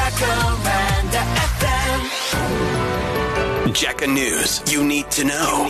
Jacaranda FM. Jacka News. You need to know.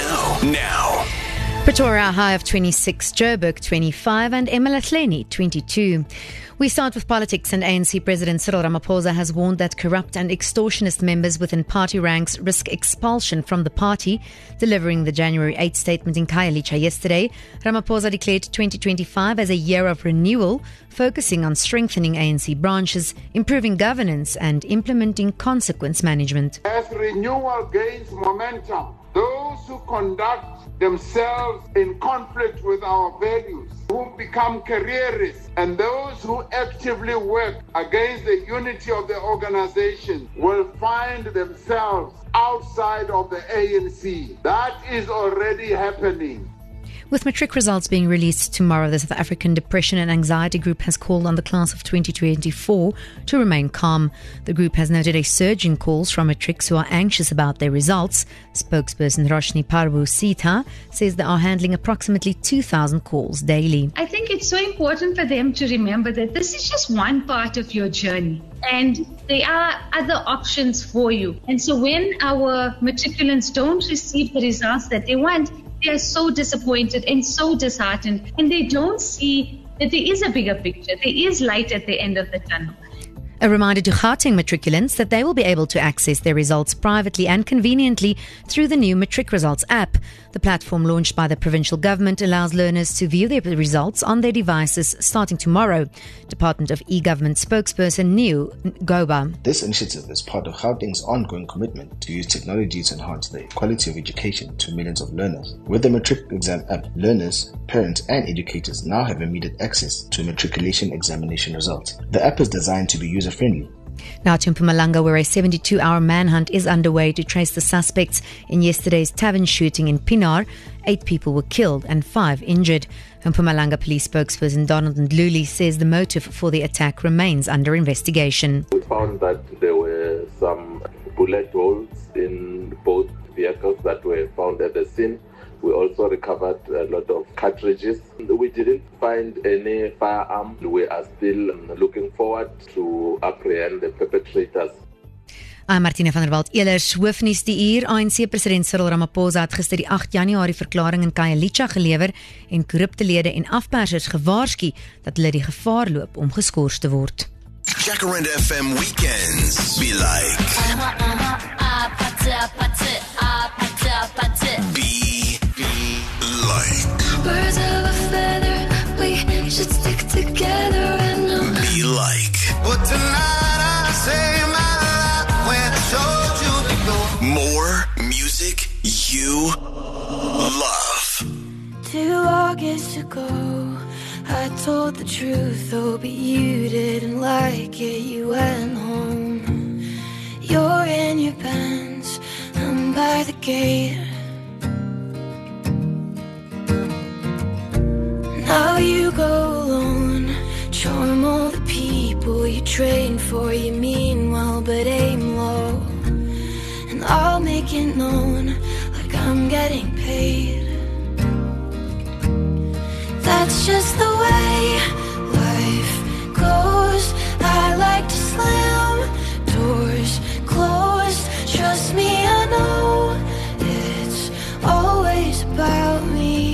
Now. Pretoria, high of 26, Joburg 25 and Emakheleni 22. We start with politics, and ANC President Cyril Ramaphosa has warned that corrupt and extortionist members within party ranks risk expulsion from the party. Delivering the January 8 statement in Khayelitsha yesterday, Ramaphosa declared 2025 as a year of renewal, focusing on strengthening ANC branches, improving governance and implementing consequence management. As renewal gains momentum, those who conduct themselves in conflict with our values, who become careerists, and those who actively work against the unity of the organization will find themselves outside of the ANC. That is already happening. With matric results being released tomorrow, the South African Depression and Anxiety Group has called on the class of 2024 to remain calm. The group has noted a surge in calls from matrics who are anxious about their results. Spokesperson Roshni Parbu Sita says they are handling approximately 2,000 calls daily. I think it's so important for them to remember that this is just one part of your journey, and there are other options for you. And so when our matriculants don't receive the results that they want, they are so disappointed and so disheartened, and they don't see that there is a bigger picture. There is light at the end of the tunnel. A reminder to Gauteng matriculants that they will be able to access their results privately and conveniently through the new Matric Results app. The platform, launched by the provincial government, allows learners to view their results on their devices starting tomorrow. Department of E-Government spokesperson Niu Goba. This initiative is part of Gauteng's ongoing commitment to use technology to enhance the quality of education to millions of learners. With the Matric Exam app, learners, parents and educators now have immediate access to matriculation examination results. The app is designed to be user-friendly. Now to Mpumalanga, where a 72-hour manhunt is underway to trace the suspects in yesterday's tavern shooting in Pinar. 8 people were killed and 5 injured. Mpumalanga police spokesperson Donald Ndluli says the motive for the attack remains under investigation. We found that there were some bullet holes in both vehicles that were found at the scene. We also recovered a lot of cartridges. We didn't find any firearm. We are still looking forward to apprehend the perpetrators. I'm Martina van der Walt. Elers hoofnuus die uur. ANC-president Cyril Ramaphosa het gister die 8 Januarie verklaring in Khayelitsha gelewer en korrupte lede en afpersers gewaarsku dat hulle die gevaar loop om geskort te word. Jacaranda FM weekends be like. Birds of a feather, we should stick together and Be like. But tonight I say my life when I showed you the door. More music you love. 2 August ago, I told the truth, oh, but you didn't like it, you went home. You're in your Benz, I'm by the gate. Now you go alone, charm all the people you train for. You mean well, but aim low. And I'll make it known like I'm getting paid. That's just the way life goes. I like to slam doors closed. Trust me, I know it's always about me.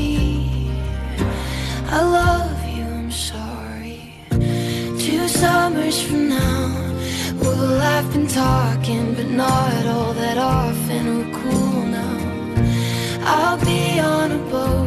I love you, I'm sorry. 2 summers from now, we'll have been talking, but not all that often. We're cool now. I'll be on a boat